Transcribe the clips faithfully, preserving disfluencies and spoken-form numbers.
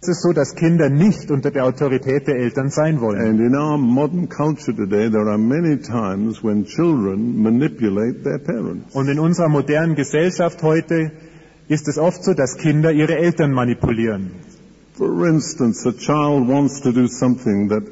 Es ist so, dass Kinder nicht unter der Autorität der Eltern sein wollen. And in our modern culture today, there are many times when children manipulate their parents. Und in unserer modernen Gesellschaft heute ist es oft so, dass Kinder ihre Eltern manipulieren. For instance, a child wants to do something that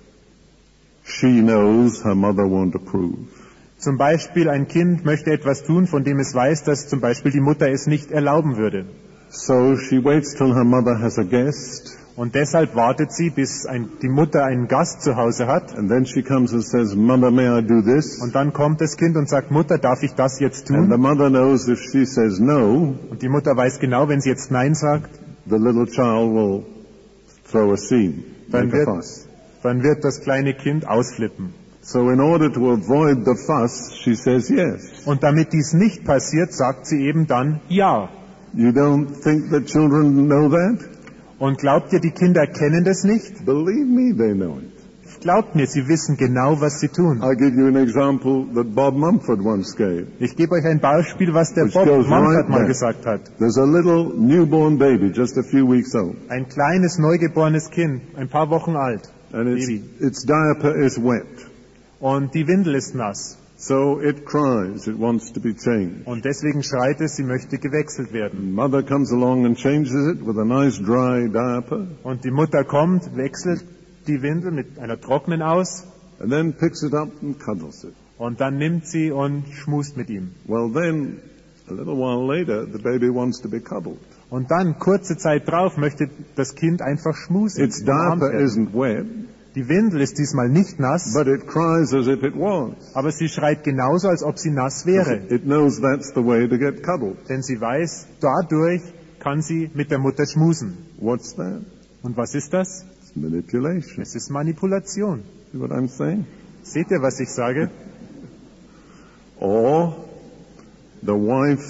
she knows her mother won't approve. Zum Beispiel ein Kind möchte etwas tun, von dem es weiß, dass zum Beispiel die Mutter es nicht erlauben würde. So she waits till her mother has a guest. Und deshalb wartet sie, bis ein, die Mutter einen Gast zu Hause hat. And then she comes and says, Mother, may I do this? Und dann kommt das Kind und sagt, Mutter, darf ich das jetzt And the tun? mother knows if she says no, Und die Mutter weiß genau, wenn sie jetzt Nein sagt, the little child will throw a scene, dann make a wird, fuss. dann wird das kleine Kind ausflippen. So in order to avoid the fuss, she says yes. Und damit dies nicht passiert, sagt sie eben dann Ja. You don't think that children know that? Und glaubt ihr, die Kinder kennen das nicht? Believe me, they know it. Glaubt mir, sie wissen genau, was sie tun. I'll give you an example that Bob Mumford once gave. Ich gebe euch ein Beispiel, was der Which Bob goes Mumford right mal back. gesagt hat. There's a little newborn baby, just a few weeks old. Ein kleines, neugeborenes Kind, ein paar Wochen alt. And its, Baby. its diaper is wet. Und die Windel ist nass. So it cries, it wants to be changed. Und deswegen schreit es, sie möchte gewechselt werden. Mother comes along and changes it with a nice dry diaper, Und die Mutter kommt, wechselt die Windel mit einer trockenen aus. and then picks it up and cuddles it. Und dann nimmt sie und schmust mit ihm. Well then, a little while later, the baby wants to be cuddled. Und dann, kurze Zeit drauf, möchte das Kind einfach schmusen. Its umarmt diaper werden. isn't wet, Die Windel ist diesmal nicht nass, but it cries as if it was. aber sie schreit genauso, als ob sie nass wäre. It knows that's the way to get cuddled. Denn sie weiß, dadurch kann sie mit der Mutter schmusen. What's that? Und was ist das? It's manipulation. Es ist Manipulation. See what I'm saying? Seht ihr, was ich sage? Or the wife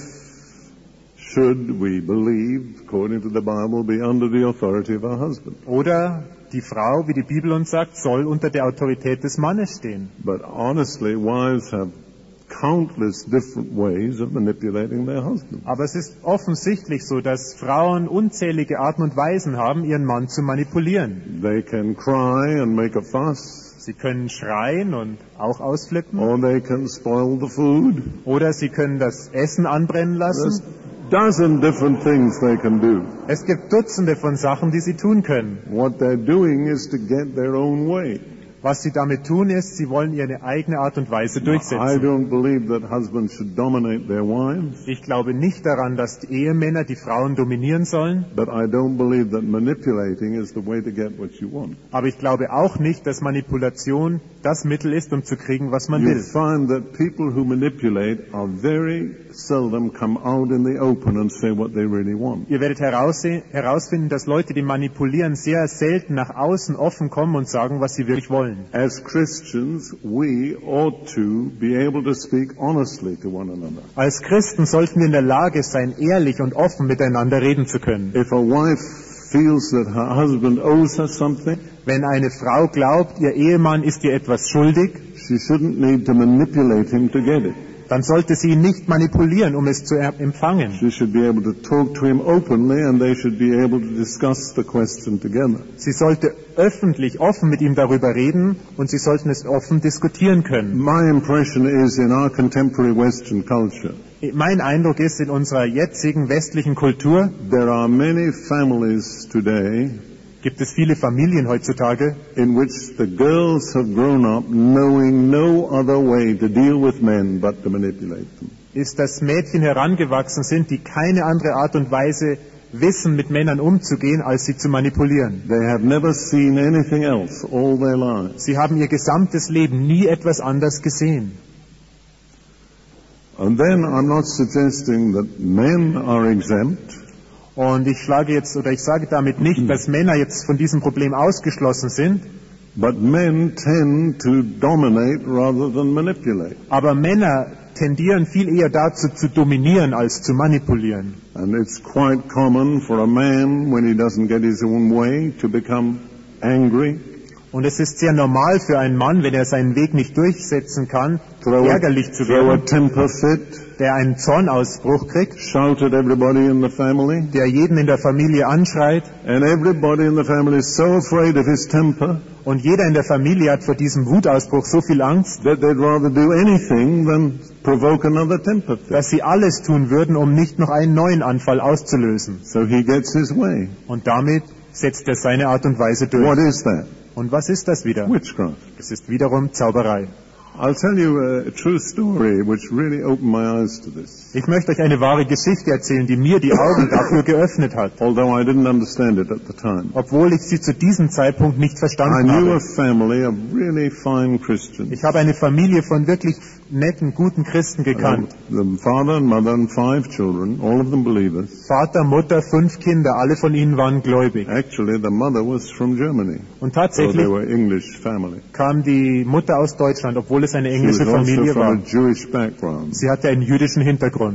should, we believe, according to the Bible, be under the authority of her husband. Oder die Frau, wie die Bibel uns sagt, soll unter der Autorität des Mannes stehen. But honestly, wives have countless different ways of manipulating their husband. Aber es ist offensichtlich so, dass Frauen unzählige Arten und Weisen haben, ihren Mann zu manipulieren. They can cry and make a fuss, Sie können schreien und auch ausflippen. or they can spoil the food. Oder sie können das Essen anbrennen There's lassen. dozen different things they can do. Es gibt Dutzende von Sachen, die sie tun können. What they're doing is to get their own way. Was sie damit tun ist, sie wollen ihre eigene Art und Weise I durchsetzen. don't believe that husbands should dominate their wives, Ich glaube nicht daran, dass die Ehemänner die Frauen dominieren sollen, but I don't believe that manipulating is the way to get what you want. aber ich glaube auch nicht, dass Manipulation das Mittel ist, um zu kriegen, was man You will. find that people who manipulate are very seldom come out in the open and say what they really want. Ihr werdet herausse- herausfinden, dass Leute, die manipulieren, sehr selten nach außen offen kommen und sagen, was sie wirklich wollen. As Christians, we ought to be able to speak honestly to one another. Als Christen sollten wir in der Lage sein, ehrlich und offen miteinander reden zu können. If a wife feels that her husband owes her something, Wenn eine Frau glaubt, ihr Ehemann ist ihr etwas schuldig, she shouldn't need to manipulate him to get it. dann sollte sie ihn nicht manipulieren, um es zu er- empfangen. She should be able to talk to him openly and they should be able to discuss the question together. Sie sollte öffentlich, offen mit ihm darüber reden und sie sollten es offen diskutieren können. My impression is in our contemporary Western culture, Mein Eindruck ist, in unserer jetzigen westlichen Kultur there are many families today gibt es viele Familien heutzutage, in which the girls have grown up knowing no other way to deal with men but to manipulate them. ist, dass Mädchen herangewachsen sind, die keine andere Art und Weise wissen, mit Männern umzugehen, als sie zu manipulieren. They have never seen anything else all their lives. Sie haben ihr gesamtes Leben nie etwas anderes gesehen. And then I'm not suggesting that men are exempt, Und ich schlage jetzt, oder ich sage damit nicht, dass Männer jetzt von diesem Problem ausgeschlossen sind, but men tend to dominate rather than manipulate. aber Männer tendieren viel eher dazu zu dominieren als zu manipulieren. And it's quite common for a man, when he doesn't get his own way, to become angry. Und es ist sehr normal für einen Mann, wenn er seinen Weg nicht durchsetzen kann, throw a, ärgerlich zu throw a werden, temper fit, der einen Zornausbruch kriegt, shout at everybody in the family, der jeden in der Familie anschreit, and everybody in the family is so afraid of his temper und jeder in der Familie hat vor diesem Wutausbruch so viel Angst, that they'd rather do anything than provoke another temper fit. dass sie alles tun würden, um nicht noch einen neuen Anfall auszulösen. So he gets his way. Und damit setzt er seine Art und Weise What durch. is that? Und was ist das wieder? Witchcraft. Es ist wiederum Zauberei. I'll tell you a, a true story which really opened my eyes to this. Ich möchte euch eine wahre Geschichte erzählen, die mir die Augen dafür geöffnet hat, Although I didn't understand it at the time. obwohl ich sie zu diesem Zeitpunkt nicht I verstanden knew habe. a family of really fine Christians. Ich habe eine Familie von wirklich netten, guten Christen gekannt. The father and mother and five children, all of them believers. Vater, Mutter, fünf Kinder, alle von ihnen waren gläubig. Actually, the mother was from Germany, Und so they tatsächlich were English family. kam die Mutter aus Deutschland, obwohl es eine She was englische also Familie from a war. Jewish background. Sie hatte einen jüdischen Hintergrund.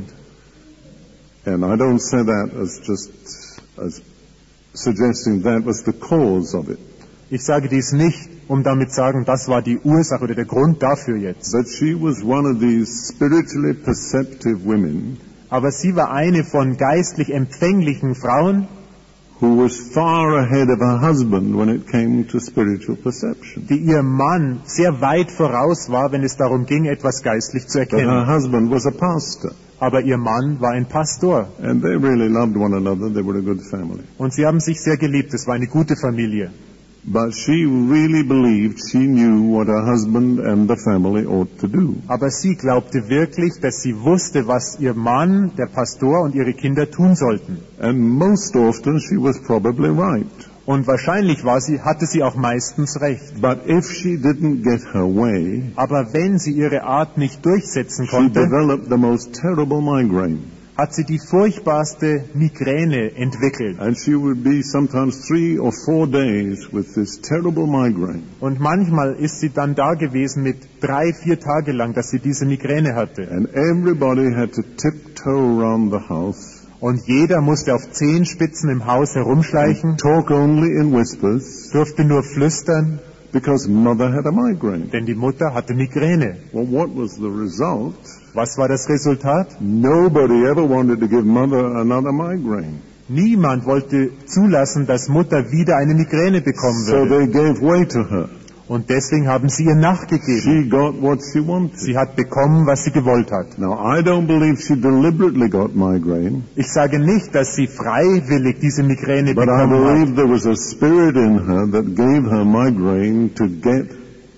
And I don't say that as just as suggesting that was the cause of it. Ich sage dies nicht, um damit zu sagen, das war die Ursache oder der Grund dafür jetzt. But she was one of these spiritually perceptive women Aber sie war eine von geistlich empfänglichen Frauen, who was far ahead of her husband when it came to spiritual perception. die ihr Mann sehr weit voraus war, wenn es darum ging, etwas geistlich zu But her erkennen. husband was a pastor. Aber ihr Mann war ein Pastor. And they really loved one another. They were a good family. Und sie haben sich sehr geliebt. Es war eine gute Familie. But she really believed she knew what her husband and the family ought to do. Aber sie glaubte wirklich, dass sie wusste, was ihr Mann, der Pastor und ihre Kinder tun sollten. And most often she was probably right. Und wahrscheinlich war sie, hatte sie auch meistens recht. But if she didn't get her way, Aber wenn sie ihre Art nicht durchsetzen she konnte, developed the most terrible migraine. hat sie die furchtbarste Migräne entwickelt. And she would be sometimes three or four days with this terrible migraine. Und manchmal ist sie dann da gewesen mit drei, vier Tage lang, dass sie diese Migräne hatte. And everybody had to tiptoe around the house, Und jeder musste auf Zehenspitzen im Haus herumschleichen, talk only in whispers, durfte nur flüstern, because mother had a migraine. denn die Mutter hatte Migräne. Well, what was the result? Was war das Resultat? Nobody ever wanted to give mother another migraine. Niemand wollte zulassen, dass Mutter wieder eine Migräne bekommen So würde. they gave way to her. Und deswegen haben sie ihr nachgegeben. She got what she wanted. Sie hat bekommen, was sie gewollt hat. Now, I don't believe she deliberately got migraine, Ich sage nicht, dass sie freiwillig diese Migräne but I bekommen hat. believe there was a spirit in her that gave her migraine to get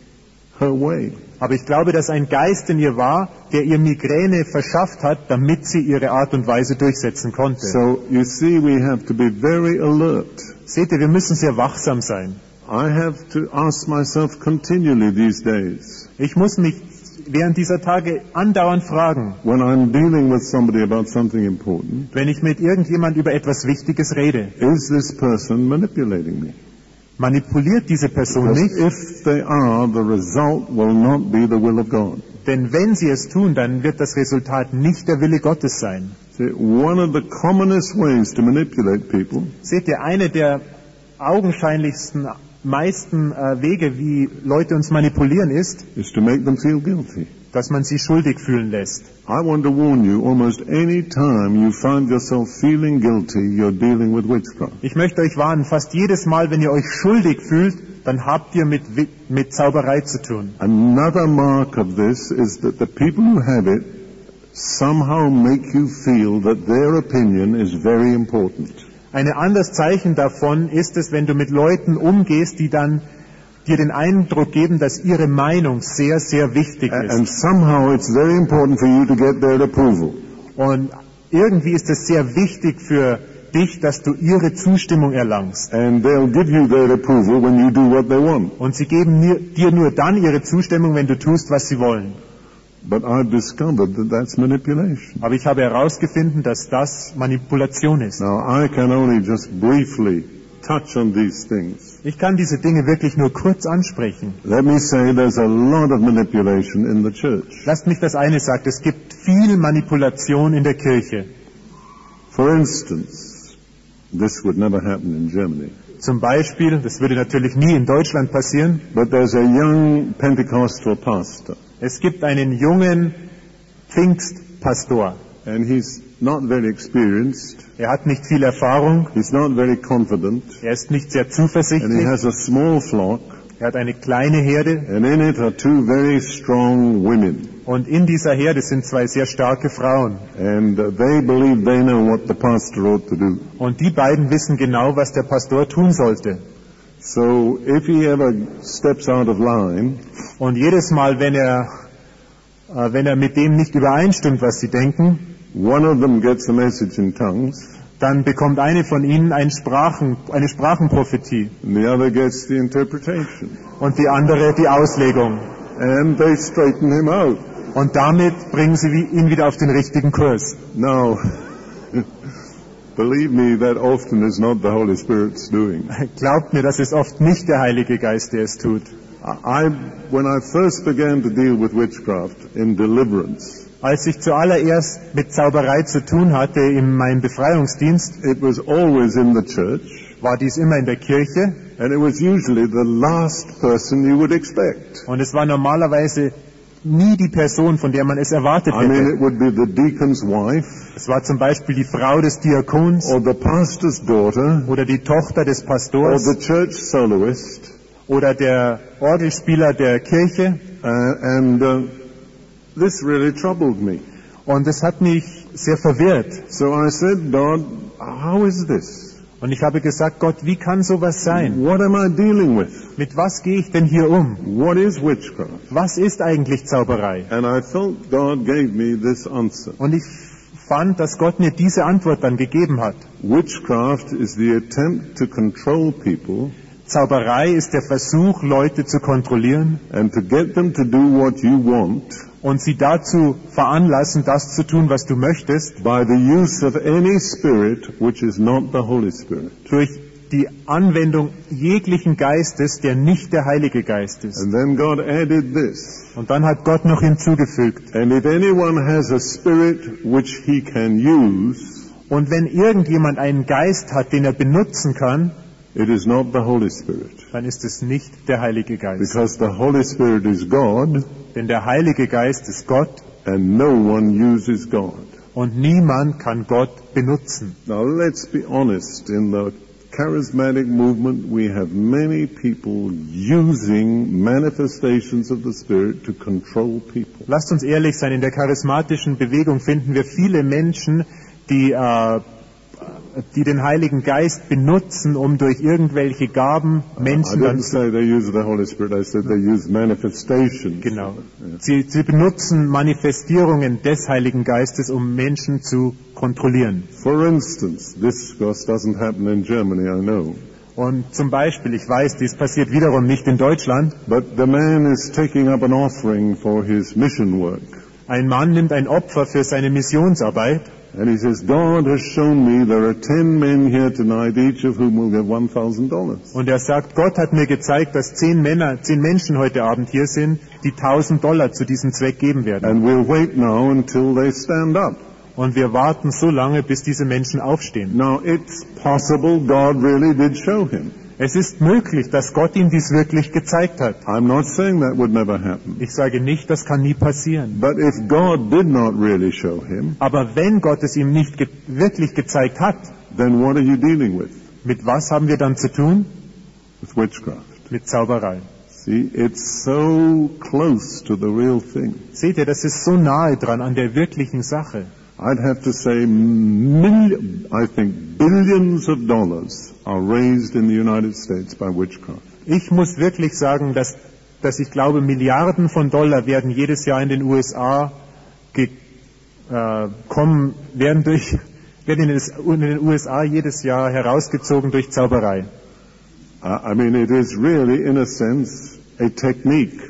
her way. Aber ich glaube, dass ein Geist in ihr war, der ihr Migräne verschafft hat, damit sie ihre Art und Weise durchsetzen konnte. So, you see, we have to be very alert. Seht ihr, wir müssen sehr wachsam sein. I have to ask myself continually these days, Ich muss mich während dieser Tage andauernd fragen, when I'm dealing with somebody about something important, wenn ich mit irgendjemand über etwas Wichtiges rede, is this person manipulating me? manipuliert diese Person Because nicht, if they are, the result will not be the will of God. denn wenn sie es tun, dann wird das Resultat nicht der Wille Gottes sein. See, one of the commonest ways to manipulate people Seht ihr, eine der augenscheinlichsten, meisten äh, Wege, wie Leute uns manipulieren, ist, is to make them feel guilty. dass man sie schuldig fühlen lässt. I want to warn you, almost any time you find yourself feeling guilty, you're dealing with witchcraft. Ich möchte euch warnen, fast jedes Mal, wenn ihr euch schuldig fühlt, dann habt ihr mit, Wi- mit Zauberei zu tun. Another mark of this is that the people who have it somehow make you feel that their opinion is very important. Ein anderes Zeichen davon ist es, wenn du mit Leuten umgehst, die dann dir den Eindruck geben, dass ihre Meinung sehr, sehr wichtig A- ist. And somehow it's very important for you to get their approval. Und irgendwie ist es sehr wichtig für dich, dass du ihre Zustimmung erlangst. And they'll give you their approval when you do what they want. Und sie geben mir- dir nur dann ihre Zustimmung, wenn du tust, was sie wollen. But I've discovered that that's manipulation. Aber ich habe herausgefunden, dass das Manipulation ist. Now, I can only just briefly touch on these things. Ich kann diese Dinge wirklich nur kurz ansprechen. Let me say there's a lot of manipulation in the church. Lasst mich das eine sagen, es gibt viel Manipulation in der Kirche. For instance, This would never happen in Germany. Zum Beispiel, das würde natürlich nie in Deutschland passieren, But there's a young Pentecostal pastor, es gibt einen jungen Pfingstpastor. and he's not very experienced, Er hat nicht viel Erfahrung, he's not very confident, er ist nicht sehr and he zuversichtlich, has a small flock, er hat eine kleine Herde and in it are two very strong women. und in dieser Herde sind zwei sehr starke Frauen. And uh, they believe they know what the pastor ought to do. Und die beiden wissen genau, was der Pastor tun sollte. So if he ever steps out of line, Und jedes Mal, wenn er, äh, wenn er mit dem nicht übereinstimmt, was sie denken, one of them gets a message in tongues, dann bekommt eine von ihnen ein Sprachen, eine Sprachenprophetie and the other gets the interpretation. und die andere die Auslegung. And they straighten him out. Und damit bringen sie wie- ihn wieder auf den richtigen Kurs. Now, believe me, that often is not the Holy Spirit's doing. Glaubt mir, das ist oft nicht der Heilige Geist, der es tut. I, when I first began to deal with witchcraft in deliverance, Als ich zuallererst mit Zauberei zu tun hatte in meinem Befreiungsdienst, it was always in the church, war dies immer in der Kirche and it was usually the last person you would expect. und es war normalerweise nie die Person, von der man es erwartet I mean, hätte. it would be the deacon's wife, Es war zum Beispiel die Frau des Diakons or the pastor's daughter, oder die Tochter des or Pastors the church soloist, oder der Orgelspieler der Kirche. uh, and uh, this really troubled me. Und es hat mich sehr verwirrt. So I said, God, how is this? Und ich habe gesagt, Gott, wie kann sowas sein? What am I dealing with? Mit was gehe ich denn hier um? What is witchcraft? Was ist eigentlich Zauberei? And I felt God gave me this answer. Und ich fand, dass Gott mir diese Antwort dann gegeben hat. Witchcraft is the attempt to control people Zauberei ist der Versuch, Leute zu kontrollieren and to get them to do what you want und sie dazu veranlassen, das zu tun, was du möchtest, by the use of any spirit which is not the Holy Spirit. durch die Anwendung jeglichen Geistes, der nicht der Heilige Geist ist. And then God added this. Und dann hat Gott noch hinzugefügt, And if anyone has a spirit which he can use, und wenn irgendjemand einen Geist hat, den er benutzen kann, it is not the Holy Spirit. dann ist es nicht der Heilige Geist. Because the Holy Spirit is God, Denn der Heilige Geist ist Gott and no one uses God. und niemand kann Gott benutzen. Now let's be honest, in the charismatic movement we have many people using manifestations of the Spirit to control people. Lasst uns ehrlich sein, in der charismatischen Bewegung finden wir viele Menschen, die, äh, die den Heiligen Geist benutzen, um durch irgendwelche Gaben I Menschen dann didn't zu... say they use the Holy Spirit, I said they use manifestations. Genau. Sie, sie benutzen Manifestierungen des Heiligen Geistes, um Menschen zu kontrollieren. For instance, this of course doesn't happen in Germany, I know, Und zum Beispiel, ich weiß, dies passiert wiederum nicht in Deutschland, but the man is taking up an offering for his mission work. ein Mann nimmt ein Opfer für seine Missionsarbeit And he says, God has shown me there are ten men here tonight, each of whom will give one thousand dollars. und er sagt, Gott hat mir gezeigt, dass zehn Männer, zehn Menschen heute Abend hier sind, die tausend Dollar zu diesem Zweck geben werden. And we'll wait now until they stand up. Und wir warten so lange, bis diese Menschen aufstehen. Now, it's possible God really did show him. Es ist möglich, dass Gott ihm dies wirklich gezeigt hat. I'm not saying that would never happen. Ich sage nicht, das kann nie passieren. But if God did not really show him, Aber wenn Gott es ihm nicht ge wirklich gezeigt hat, then what are you dealing with? mit was haben wir dann zu tun? With witchcraft. Mit Zauberei. See, it's so close to the real thing. Seht ihr, das ist so nahe dran an der wirklichen Sache. I'd have to say, mil- I think billions of dollars are raised in the United States by witchcraft. Ich muss wirklich sagen, dass, dass ich glaube, Milliarden von Dollar werden jedes Jahr in den U S A ge, äh, kommen, werden durch, werden in, des, in den U S A jedes Jahr herausgezogen durch Zauberei. I I mean, it is really, in a sense, a technique.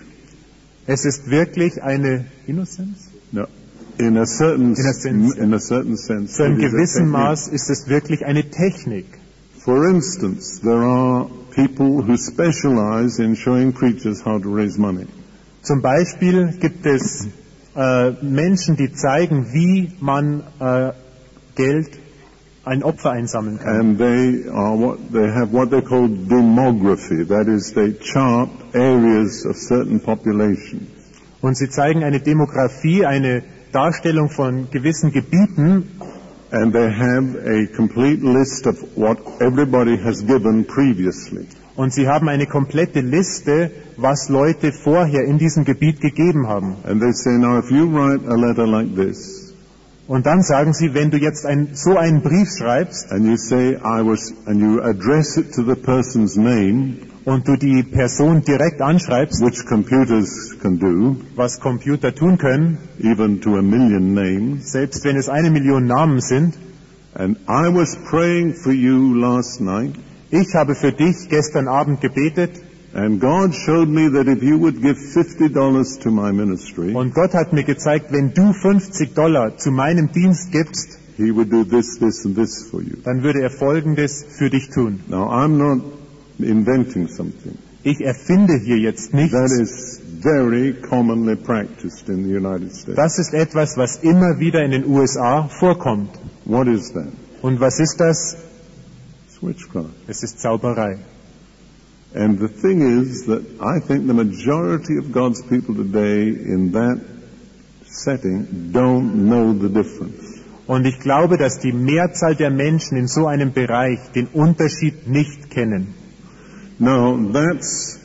Es ist wirklich eine Innocence? No, in a certain, In a sense, in a certain sense, Zu einem it is a gewissen technique. Maß ist es wirklich eine Technik. For instance, there are people who specialize in showing preachers how to raise money. Zum Beispiel gibt es äh, Menschen, die zeigen, wie man äh, Geld ein Opfer einsammeln kann. And they are what they have what they call demography. That is, they chart areas of certain populations. Und sie zeigen eine Demografie, eine Darstellung von gewissen Gebieten. And they have a complete list of what everybody has given previously. Und sie haben eine komplette Liste, was Leute vorher in diesem Gebiet gegeben haben. And they say, now if you write a letter like this, Und dann sagen sie, wenn du jetzt ein, so einen Brief schreibst and you say, I was, and you address it to the person's name, und du die Person direkt anschreibst, which computers can do, was Computer tun können, even to a million names, selbst wenn es eine Million Namen sind. and I was praying for you last night, Ich habe für dich gestern Abend gebetet and God showed me that if you would give fifty dollars to my ministry, und Gott hat mir gezeigt, wenn du fünfzig Dollar zu meinem Dienst gibst, He would do this, this, and this for you. dann würde er Folgendes für dich tun. Now, I'm not inventing something. Ich erfinde hier jetzt That nichts. is very commonly practiced in the United States. Das ist etwas, was immer wieder in den U S A vorkommt. What is that? Und was ist das? It's witchcraft. Es ist Zauberei. And the thing is that I think the majority of God's people today in that setting don't know the difference. Und ich glaube, dass die Mehrzahl der Menschen in so einem Bereich den Unterschied nicht kennen. Now, that's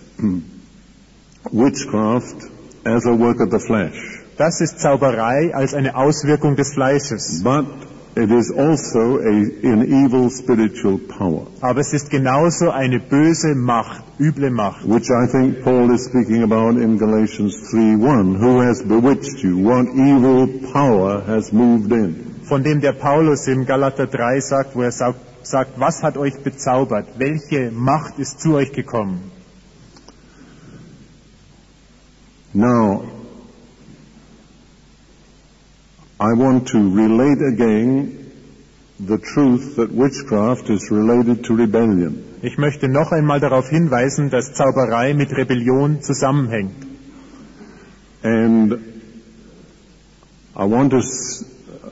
witchcraft as a work of the flesh. Das ist Zauberei als eine Auswirkung des Fleisches. But it is also a, an evil spiritual power, Aber es ist genauso eine böse Macht, üble Macht. which I think Paul is speaking about in Galatians three one. Who has bewitched you? What evil power has moved in? Von dem der Paulus im Galater drei sagt, wo er sagt, sagt, was hat euch bezaubert? Welche Macht ist zu euch gekommen? Now, I want to relate again the truth that witchcraft is related to rebellion. Ich möchte noch einmal darauf hinweisen, dass Zauberei mit Rebellion zusammenhängt. And I want to, s-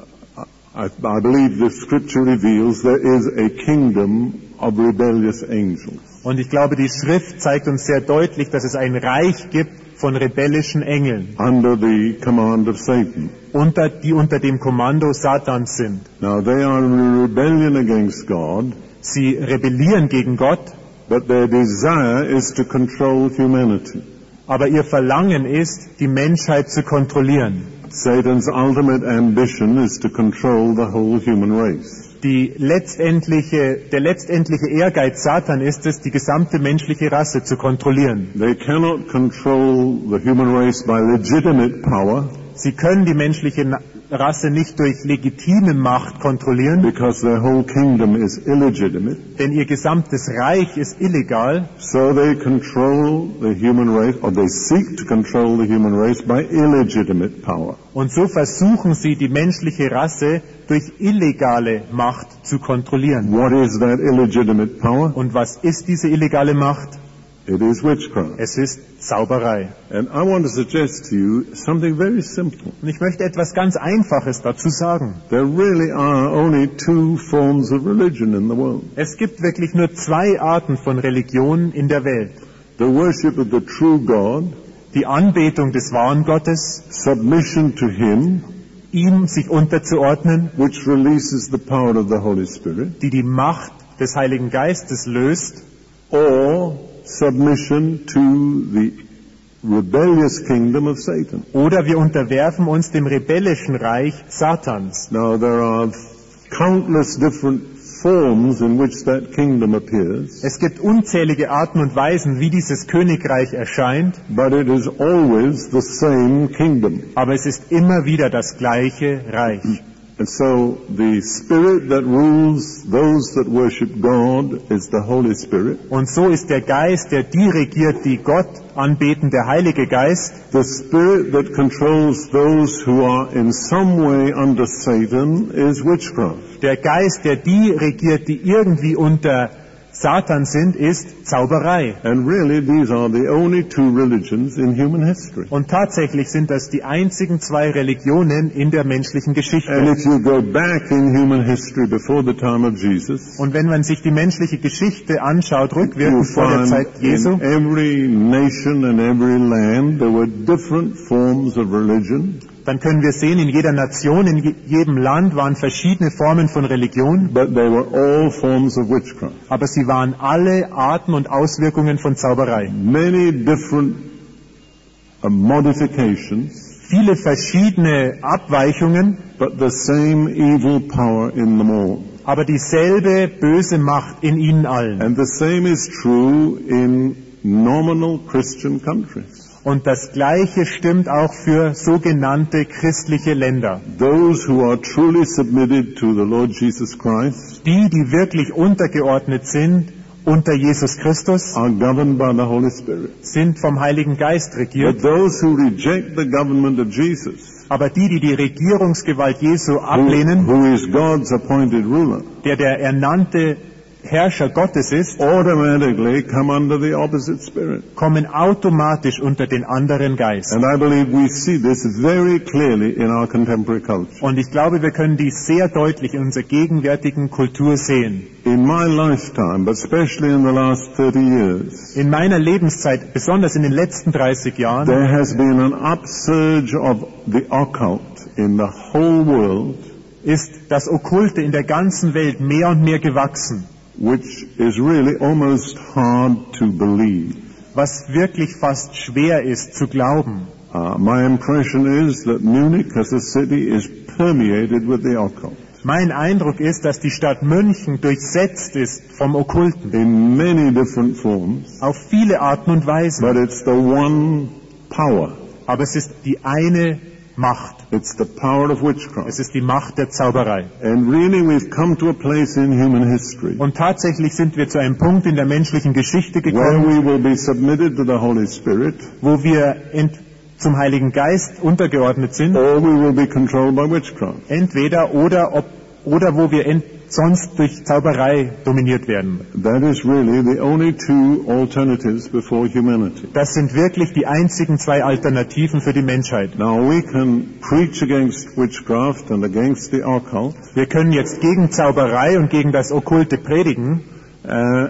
I, I believe the scripture reveals there is a kingdom of rebellious angels. Und ich glaube, die Schrift zeigt uns sehr deutlich, dass es ein Reich gibt von rebellischen Engeln, Under the command of Satan. unter, die unter dem Kommando Satans sind. Now they are in rebellion against God, Sie rebellieren gegen Gott, but their desire is to control humanity. aber ihr Verlangen ist, die Menschheit zu kontrollieren. Satan's ultimate ambition is to control the whole human race. Die letztendliche, der letztendliche Ehrgeiz Satan ist es, die gesamte menschliche Rasse zu kontrollieren. They cannot control the human race by legitimate power Sie können die menschliche Na- Rasse nicht durch legitime Macht kontrollieren, because their whole kingdom is illegitimate. denn ihr gesamtes Reich ist illegal. So they control the human race, or they seek to control the human race by illegitimate power. Und so versuchen sie, die menschliche Rasse durch illegale Macht zu kontrollieren. What is that illegitimate power? Und was ist diese illegale Macht? It is witchcraft. Es ist Zauberei. And I want to suggest to you something very simple. Und ich möchte etwas ganz Einfaches dazu sagen. There really are only two forms of religion in the world. Es gibt wirklich nur zwei Arten von Religionen in der Welt. The worship of the true God, Die Anbetung des wahren Gottes, submission to Him, ihm sich unterzuordnen, which releases the power of the Holy Spirit, die die Macht des Heiligen Geistes löst, or submission to the rebellious kingdom of Satan. oder wir unterwerfen uns dem rebellischen Reich Satans. Now there are countless different forms in which that kingdom appears, Es gibt unzählige Arten und Weisen, wie dieses Königreich erscheint, but it is always the same kingdom. aber es ist immer wieder das gleiche Reich. And so the spirit that rules those that worship God is the Holy Spirit. Und so ist der Geist, der die regiert, die Gott anbeten, der Heilige Geist. The spirit that controls those who are in some way under Satan is witchcraft. Der Geist, der die regiert, die irgendwie unter Satan sind, ist Zauberei. And really, these are the only two religions in human history. Und tatsächlich sind das die einzigen zwei Religionen in der menschlichen And Geschichte. if you go back in human history before the time of Jesus, Und wenn man sich die menschliche Geschichte anschaut, you'll rückwirkend vor der find Zeit Jesu, in every nation and every land there were different forms of religion, dann können wir sehen, in jeder Nation, in je- jedem Land waren verschiedene Formen von Religion, but they were all forms of witchcraft. aber sie waren alle Arten und Auswirkungen von Zauberei. Many different uh, modifications, Viele verschiedene Abweichungen, but the same evil power in them all. aber dieselbe böse Macht in ihnen allen. And the same is true in nominal Christian countries. Und das Gleiche stimmt auch für sogenannte christliche Länder. Those who are truly submitted to the Lord Jesus Christ Die, die wirklich untergeordnet sind unter Jesus Christus, are governed by the Holy Spirit. sind vom Heiligen Geist But regiert. those who reject the government of Jesus, Aber die, die die Regierungsgewalt Jesu who, ablehnen, who is God's appointed ruler, der der ernannte Herrscher Gottes ist, automatically come under the opposite spirit. kommen automatisch unter den anderen Geist. And I believe we see this very clearly in our contemporary culture. Und ich glaube, wir können dies sehr deutlich in unserer gegenwärtigen Kultur sehen. In my lifetime, but especially in the last thirty years, In meiner Lebenszeit, besonders in den letzten dreißig Jahren, there has been an upsurge of the occult in the whole world, ist das Okkulte in der ganzen Welt mehr und mehr gewachsen, which is really almost hard to believe. was wirklich fast schwer ist zu glauben. Uh, my impression is that Munich as a city is permeated with the occult Mein Eindruck ist, dass die Stadt München durchsetzt ist vom Okkulten in many different forms, auf viele Arten und Weisen. but it's the one power. Aber es ist die eine Macht. It's the power of witchcraft. Es ist die Macht der Zauberei. And really we've come to a place in human history Und tatsächlich sind wir zu einem Punkt in der menschlichen Geschichte where gekommen, we will be submitted to the Holy Spirit, wo wir ent- zum Heiligen Geist untergeordnet sind, or we will be controlled by witchcraft. entweder oder ob, oder wo wir ent- sonst durch Zauberei dominiert werden. That is really the only two alternatives before humanity. Das sind wirklich die einzigen zwei Alternativen für die Menschheit. Now we can preach against witchcraft and against the occult, Wir können jetzt gegen Zauberei und gegen das Okkulte predigen, uh,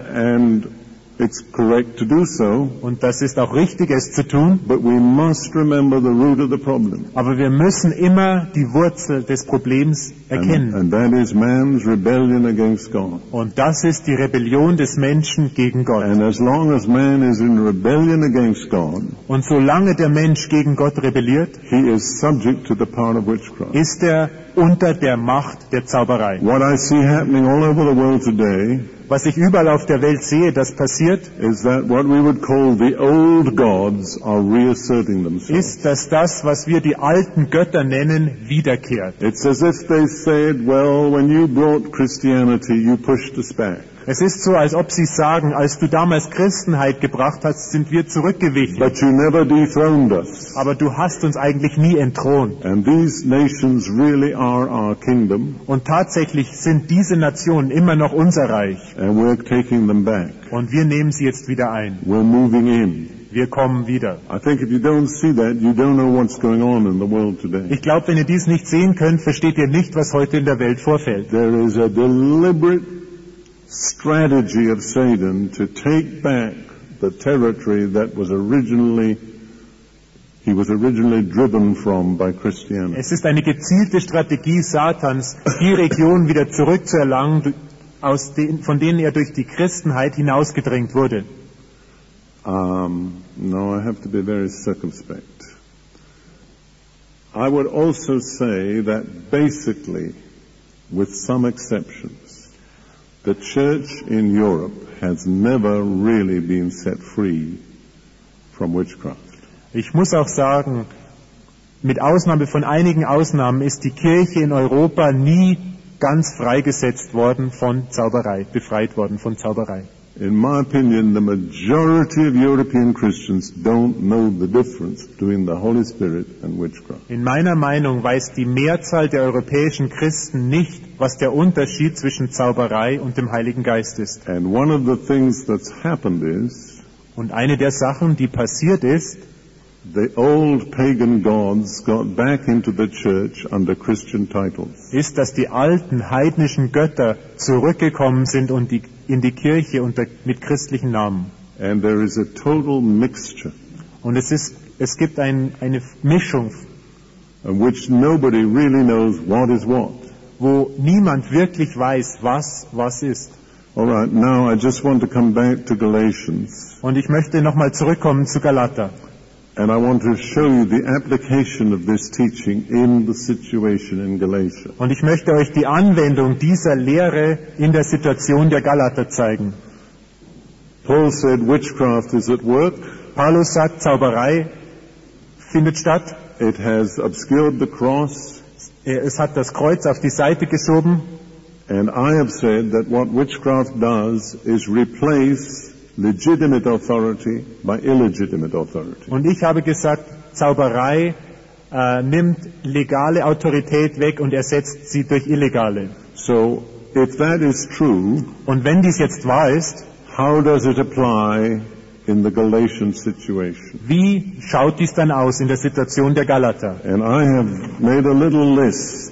and it's correct to do so, und das ist auch richtig, es zu tun, but we must remember the root of the problem. aber wir müssen immer die Wurzel des Problems And, erkennen. and that is man's rebellion against God. Und das ist die Rebellion des Menschen gegen Gott. And as long as man is in rebellion against God, Und solange der Mensch gegen Gott rebelliert, he is subject to the power of witchcraft. ist er unter der Macht der Zauberei. What I see happening all over the world today Was ich überall auf der Welt sehe, das passiert, is that what we would call the old gods are reasserting themselves. ist, dass das, was wir die alten Götter nennen, wiederkehrt. It's as if they said, well, when you brought Christianity, you pushed us back. Es ist so, als ob sie sagen, als du damals Christenheit gebracht hast, sind wir zurückgewichen. But you never dethroned us. Aber du hast uns eigentlich nie entthront. And these nations really are our kingdom, Und tatsächlich sind diese Nationen immer noch unser Reich. and we're taking them back. Und wir nehmen sie jetzt wieder ein. We're moving in. Wir kommen wieder. I think if you don't see that, you don't know what's going on in the world today. Ich glaube, wenn ihr dies nicht sehen könnt, versteht ihr nicht, was heute in der Welt vorfällt. There is a deliberate strategy of Satan to take back the territory that was originally, he was originally driven from by Christianity. Es ist eine gezielte Strategie Satans, die Region wieder zurückzuerlangen, aus den, von denen er durch die Christenheit hinausgedrängt wurde. Um, no, I have to be very circumspect. I would also say that basically, with some exceptions, the church in Europe has never really been set free from witchcraft. Ich muss auch sagen, mit Ausnahme von einigen Ausnahmen ist die Kirche in Europa nie ganz freigesetzt worden von Zauberei, befreit worden von Zauberei. In my opinion, the majority of European Christians don't know the difference between the Holy Spirit and witchcraft. In meiner Meinung weiß die Mehrzahl der europäischen Christen nicht, was der Unterschied zwischen Zauberei und dem Heiligen Geist ist. And one of the things that's happened is Und eine der Sachen, die passiert ist, the old pagan gods got back into the church under Christian titles. ist, dass die alten heidnischen Götter zurückgekommen sind und die, in die Kirche unter, mit christlichen Namen. And there is a total mixture Und es ist, es gibt ein, eine Mischung, in which nobody really knows what is what. wo niemand wirklich weiß, was was ist. All right, now I just want to come back to Galatians, Und ich möchte nochmal zurückkommen zu Galater. and I want to show you the application of this teaching in the situation in Galatia. Und ich möchte euch die Anwendung dieser Lehre in der Situation der Galater zeigen. Paul said witchcraft is at work. Paulus sagt, Zauberei findet statt. It has obscured the cross. Es hat das Kreuz auf die Seite geschoben. And I have said that what witchcraft does is replace legitimate authority by illegitimate authority. Und ich habe gesagt, Zauberei äh, nimmt legale Autorität weg und ersetzt sie durch illegale. So, if that is true, Und wenn dies jetzt wahr ist, how does it apply in the Galatian situation? wie schaut dies dann aus in der Situation der Galater? And I have made a little list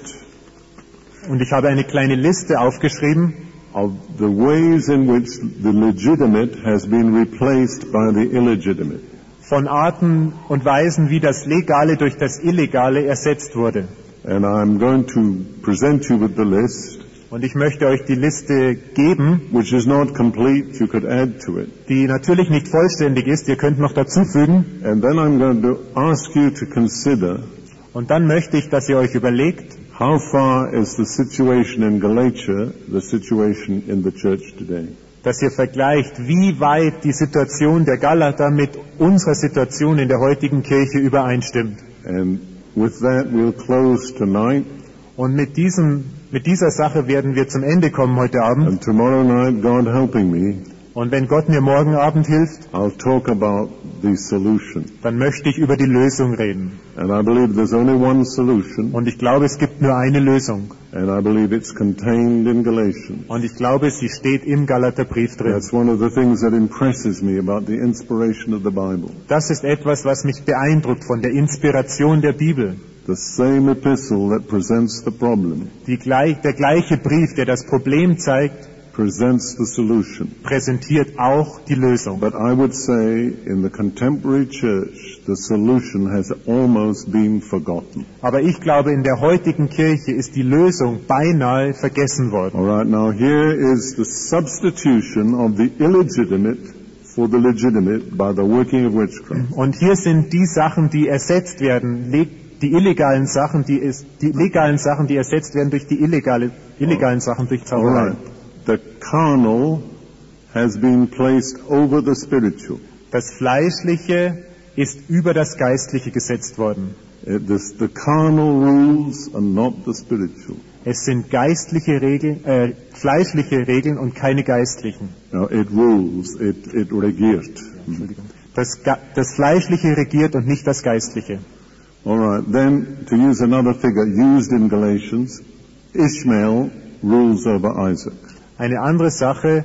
Und ich habe eine kleine Liste aufgeschrieben of the ways in which the legitimate has been replaced by the illegitimate. von Arten und Weisen, wie das Legale durch das Illegale ersetzt wurde. And I'm going to present you with the list, Und ich möchte euch die Liste geben, which is not complete. You could add to it. die natürlich nicht vollständig ist. Ihr könnt noch dazufügen. And then I'm going to ask you to consider Und dann möchte ich, dass ihr euch überlegt, how far is the situation in Galatia the situation in the church today. dass ihr vergleicht, wie weit die Situation der Galater mit unserer Situation in der heutigen Kirche übereinstimmt. And with that we'll close tonight. Und mit diesem, mit dieser Sache werden wir zum Ende kommen heute Abend. And tomorrow night, God helping me, Und wenn Gott mir morgen Abend hilft, I'll talk about the solution. dann möchte ich über die Lösung reden. And I believe there's only one solution, Und ich glaube, es gibt nur eine Lösung. and I believe it's contained in Galatians. Und ich glaube, sie steht im Galaterbrief drin. That's one of the things that impresses me about the inspiration of the Bible. Das ist etwas, was mich beeindruckt von der Inspiration der Bibel. The same epistle that presents the problem Die gleich, der gleiche Brief, der das Problem zeigt, presents the solution. präsentiert auch die Lösung. But I would say in the contemporary church, the solution has almost been forgotten. Aber ich glaube, in der heutigen Kirche ist die Lösung beinahe vergessen worden. All right, now here is the substitution of the illegitimate for the legitimate by the working of witchcraft. Und hier sind die Sachen, die ersetzt werden, le- die illegalen Sachen, die, ist, die legalen Sachen, die ersetzt werden durch die illegale, illegalen Sachen durch All Zauberei. right, the carnal has been placed over the spiritual. Das Fleischliche ist über das Geistliche gesetzt worden. It, this, the carnal rules and not the spiritual. Es sind geistliche Regeln, äh, fleischliche Regeln und keine geistlichen. Now it rules, it, it regiert. Entschuldigung. Das, Ge- das Fleischliche regiert und nicht das Geistliche. All right, then to use another figure used in Galatians, Ishmael rules over Isaac. Eine andere Sache,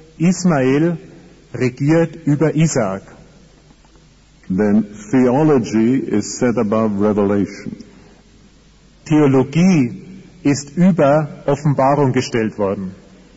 Ismael regiert über Isaak. Then theology is set above revelation. Theologie ist über Offenbarung gestellt worden.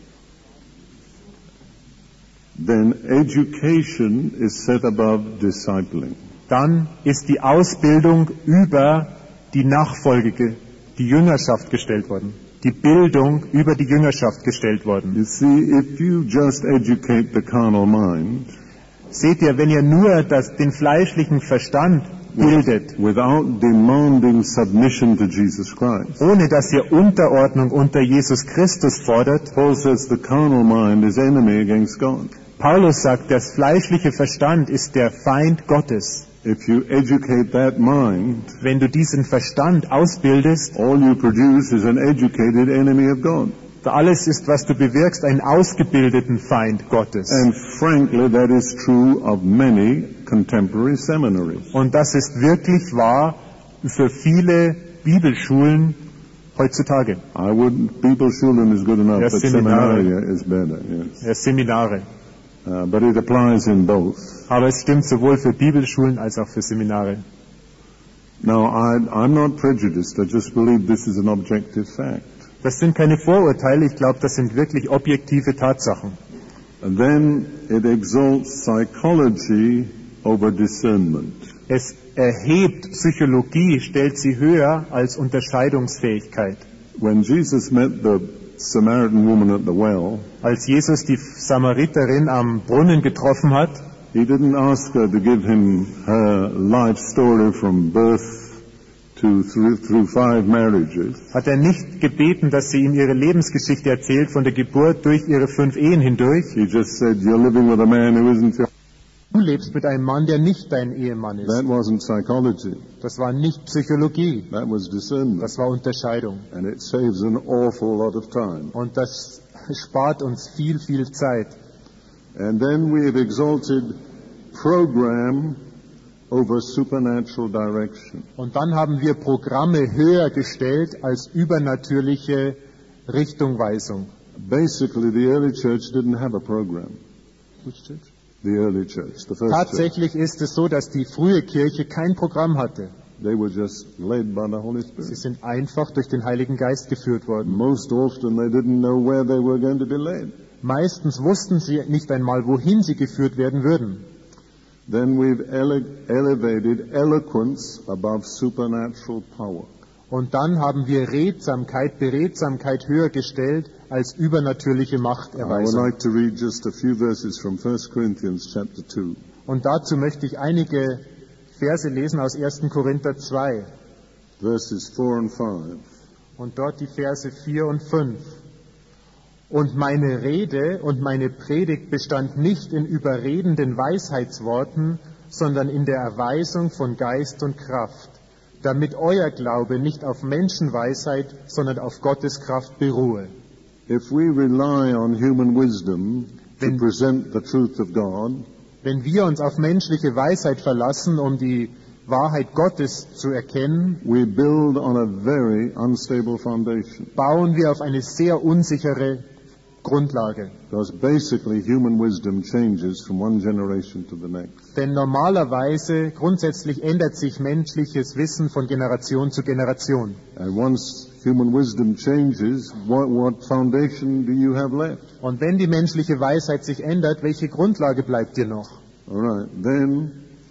Then education is set above discipling. Dann ist die Ausbildung über die Nachfolge, ge- die Jüngerschaft gestellt worden. Die Bildung über die Jüngerschaft gestellt worden. You see, if you just educate the carnal mind Seht ihr, wenn ihr nur das, den fleischlichen Verstand bildet, without demanding submission to Jesus Christ, ohne dass ihr Unterordnung unter Jesus Christus fordert, Paul says the carnal mind is enemy against God. Paulus sagt, das fleischliche Verstand ist der Feind Gottes. If you educate that mind, Wenn du diesen Verstand ausbildest, all you produce is an educated enemy of God. alles ist, was du bewirkst, einen ausgebildeten Feind Gottes. And frankly, that is true of many contemporary seminaries. Und das ist wirklich wahr für viele Bibelschulen heutzutage. I wouldn't, Bibelschulen is good enough, Ja, but Seminare. Seminaria is better, yes. Ja, Seminare. Uh, but it applies in both. Aber es stimmt sowohl für Bibelschulen als auch für Seminare. Now, I, I'm not prejudiced. I just believe this is an objective fact. Das sind keine Vorurteile, ich glaube, das sind wirklich objektive Tatsachen. And then it exalts psychology over discernment. Es erhebt Psychologie, stellt sie höher als Unterscheidungsfähigkeit. When Jesus met the Samaritan woman at the well, Als Jesus die Samariterin am Brunnen getroffen hat, he didn't ask her to give him her life story from birth to through, through five marriages. hat er nicht gebeten, dass sie ihm ihre Lebensgeschichte erzählt, von der Geburt durch ihre fünf Ehen hindurch. He just said, "You're living with a man who isn't your..." Du lebst mit einem Mann, der nicht dein Ehemann ist. That wasn't psychology. Das war nicht Psychologie, That was discernment. das war Unterscheidung. And it saves an awful lot of time. Und das spart uns viel, viel Zeit. And then we have exalted program over supernatural direction. Und dann haben wir Programme höher gestellt als übernatürliche Richtungweisung. Basically, the early church didn't have a program. Which church? The early church, the first church. Tatsächlich ist es so, dass die frühe Kirche kein Programm hatte. They were just led by the Holy Sie Spirit. sind einfach durch den Heiligen Geist geführt worden. Most often they didn't know where they were going to be led. Meistens wussten sie nicht einmal, wohin sie geführt werden würden. Then we've ele- elevated eloquence above supernatural power. Und dann haben wir Redsamkeit, Beredsamkeit höher gestellt als übernatürliche I would Machterweisung. like to read just a few verses from First Corinthians chapter two. Und dazu möchte ich einige Verse lesen aus ersten Korinther zwei Verses four and five. und dort die Verse vier und fünf. Und meine Rede und meine Predigt bestand nicht in überredenden Weisheitsworten, sondern in der Erweisung von Geist und Kraft, damit euer Glaube nicht auf Menschenweisheit, sondern auf Gottes Kraft beruhe. If we rely on human wisdom to Wenn- present the truth of God, Wenn wir uns auf menschliche Weisheit verlassen, um die Wahrheit Gottes zu erkennen, we build on a very unstable foundation. bauen wir auf eine sehr unsichere Grundlage. Because basically human wisdom changes from one generation to the next. Denn normalerweise, grundsätzlich ändert sich menschliches Wissen von Generation zu Generation. And once human wisdom changes, what, what foundation do you have left? Und wenn die menschliche Weisheit sich ändert, welche Grundlage bleibt dir noch? All right. Then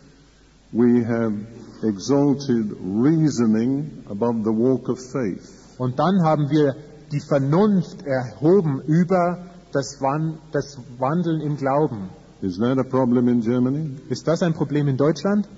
we have exalted reasoning above the walk of faith. Und dann haben wir die Vernunft erhoben über das, Wan- das Wandeln im Glauben. Is that a problem in Germany? Ist das ein Problem in Deutschland?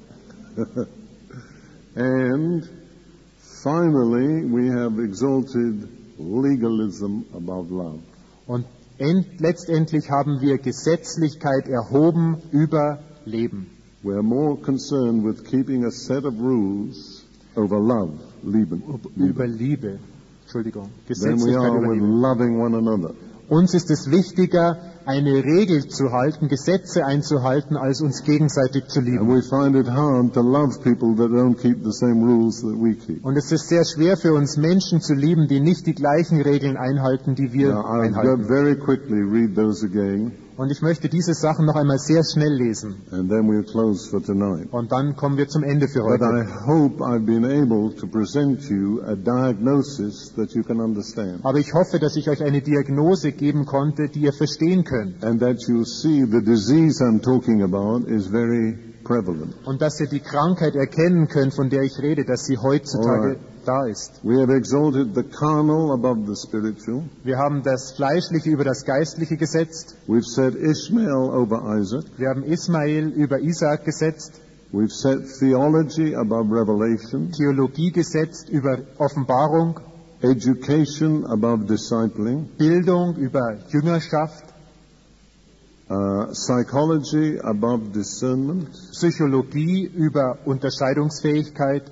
And finally, we have exalted legalism above love. Und end, letztendlich haben wir Gesetzlichkeit erhoben über Leben. We are more concerned with keeping a set of rules over love, Lieben, Über Liebe, Liebe. Entschuldigung. than we Gesetzlichkeit are über with Liebe. loving one another. Uns ist es wichtiger, eine Regel zu halten, Gesetze einzuhalten, als uns gegenseitig zu And lieben. we find it hard to love people that don't keep the same rules that we keep. Und es ist sehr schwer für uns Menschen zu lieben, die nicht die gleichen Regeln einhalten, die wir Now, I'll go einhalten. very quickly read those again, Und ich möchte diese Sachen noch einmal sehr schnell lesen. and then we'll close for tonight. Und dann kommen wir zum Ende für But I heute. hope I've been able to present you a diagnosis that you can understand, Aber ich hoffe, dass ich euch eine Diagnose geben konnte, die ihr verstehen könnt. and that you'll see the disease I'm talking about is very prevalent. Und dass ihr die Krankheit erkennen könnt, von der ich rede, dass sie heutzutage Alright. da ist. We have exalted the carnal above the spiritual. Wir haben das Fleischliche über das Geistliche gesetzt. We've set Ishmael over Isaac. Wir haben Ismael über Isaak gesetzt. We've set theology above revelation, Theologie gesetzt über Offenbarung. education above discipling, Bildung über Jüngerschaft. uh, psychology above discernment, Psychologie über Unterscheidungsfähigkeit.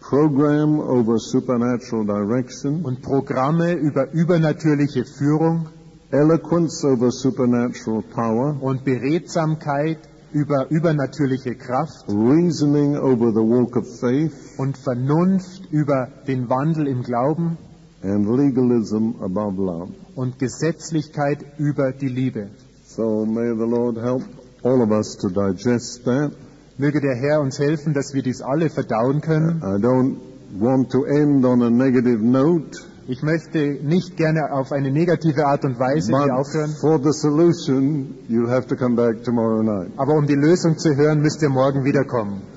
program over supernatural direction, und Programme über übernatürliche Führung eloquence over supernatural power, und Beredsamkeit über übernatürliche Kraft reasoning over the walk of faith, und Vernunft über den Wandel im Glauben and legalism above love. und Gesetzlichkeit über die Liebe. So may the Lord help all of us to digest that. Möge der Herr uns helfen, dass wir dies alle verdauen können. I don't want to end on a negative note, Ich möchte nicht gerne auf eine negative Art und Weise but hier aufhören, for the solution, you'll have to come back tomorrow night. aber um die Lösung zu hören, müsst ihr morgen wiederkommen.